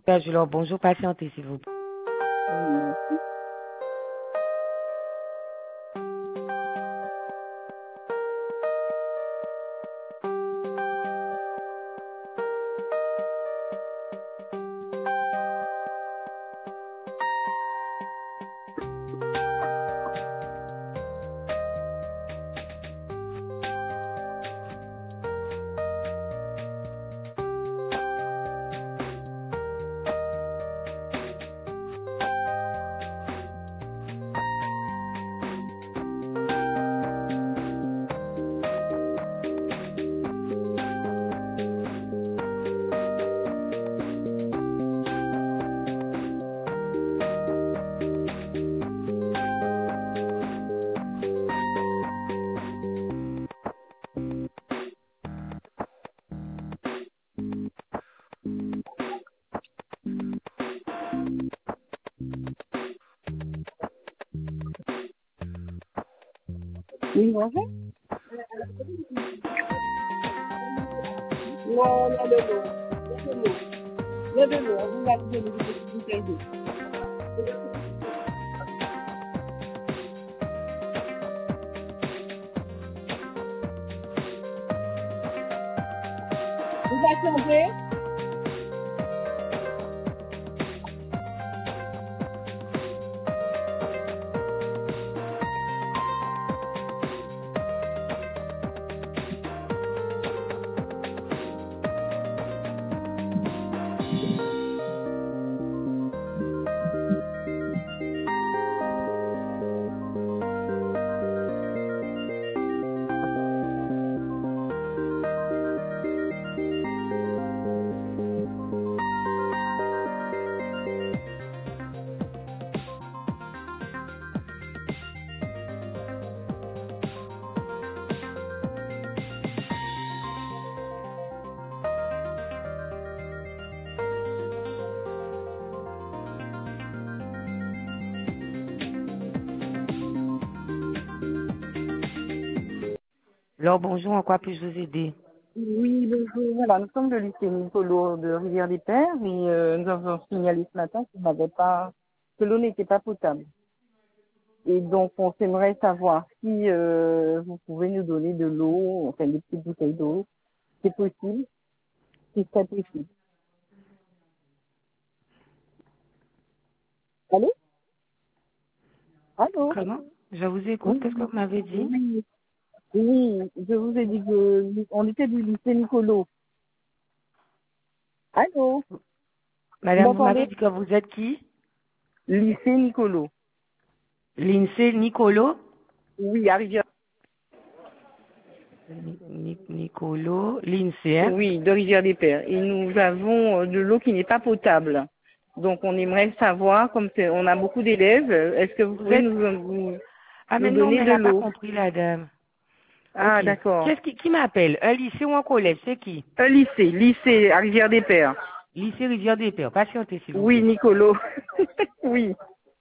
Père Julien, bonjour, patientez s'il vous plaît. Oui, bonjour. Non, il y a de l'eau. Il y a de l'eau. On vous a donné des petites bouteilles d'eau. Vous patientez? Alors, bonjour, en quoi puis-je vous aider? Oui, bonjour. Voilà, nous sommes le lycée Nicolo de Rivière-des-Pères et nous avons signalé ce matin que l'eau n'était pas potable. Et donc, on aimerait savoir si vous pouvez nous donner de l'eau, enfin des petites bouteilles d'eau, si c'est possible, si c'est possible. Allô? Allô? Comment? Je vous écoute, qu'est-ce que Oui, vous m'avez dit? oui, oui, je vous ai dit que on était du lycée Nicolo. Allô? Vous Madame, vous m'avez m'entendez? dit que vous êtes qui? Lycée Nicolo. L'INSEE Nicolo? Oui, à Rivière. Nicolo, l'INSEE, hein? Oui, de Rivière-des-Pères. Et nous avons de l'eau qui n'est pas potable. Donc, on aimerait savoir, on a beaucoup d'élèves, est-ce que vous Vous pouvez êtes... Ah, nous mais non, donner mais elle de n'a pas l'eau? compris, la dame. Ok. Ah, d'accord. Qui m'appelle? Un lycée ou un collège? C'est qui? Un lycée à Rivière-des-Pères. Lycée Rivière des Pères. Patientez, s'il vous Oui, plaît. Nicolo. Oui.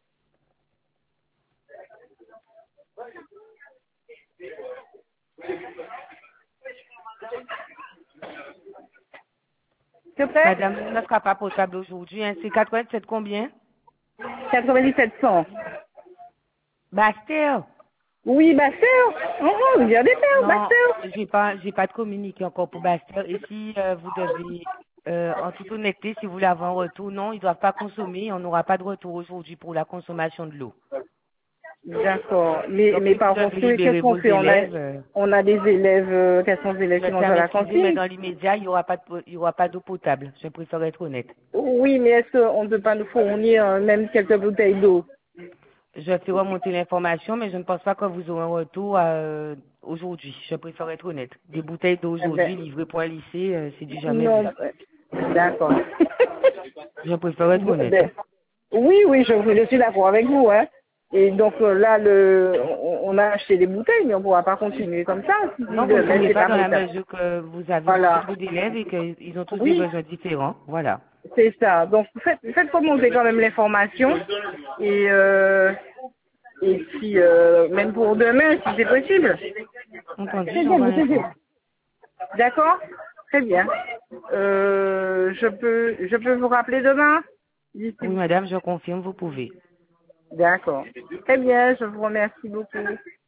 S'il te plaît? Madame, l'eau ne sera pas potable aujourd'hui, hein. C'est 87 combien? 9700. Bastille. Oui, Bastille. Oh, Rivière-des-Pères, Non, Bastille. j'ai pas de communiqué encore pour Bastille. Et si vous devez, en toute honnêteté, si vous voulez avoir un retour, non, ils doivent pas consommer. On n'aura pas de retour aujourd'hui pour la consommation de l'eau. D'accord. Donc, Mais si vous par devez contre, qu'est-ce libérer qu'on vos fait? élèves, On a des élèves, quels sont les élèves je qui mangent tiens à à la m'excuser, mais cantine? dans l'immédiat, il y aura pas d'eau potable. Je préfère être honnête. Oui, mais est-ce qu'on ne peut pas nous fournir même quelques bouteilles d'eau? Je ferai remonter l'information, mais je ne pense pas que vous aurez un retour aujourd'hui. Je préfère être honnête. Des bouteilles d'eau Eh ben, aujourd'hui livrées pour un lycée, c'est du jamais vu. non. D'accord. Je préfère être honnête. Ben, oui, je suis d'accord avec vous, hein. Et donc là, on a acheté des bouteilles, mais on ne pourra pas continuer comme ça. Si Non, vous ne demain, pouvez c'est pas pas dans la potable. mesure que vous avez beaucoup Voilà. trop d'élèves et qu'ils ont tous des Oui, besoins différents. Voilà. c'est ça. Donc faites remonter quand même l'information. Et puis même pour demain, si c'est possible. Entendu, C'est bien, j'envoie c'est l'info. bien. D'accord? Très bien. je peux vous rappeler demain? D'ici- Oui, madame, je confirme, vous pouvez. D'accord. Très bien, je vous remercie beaucoup.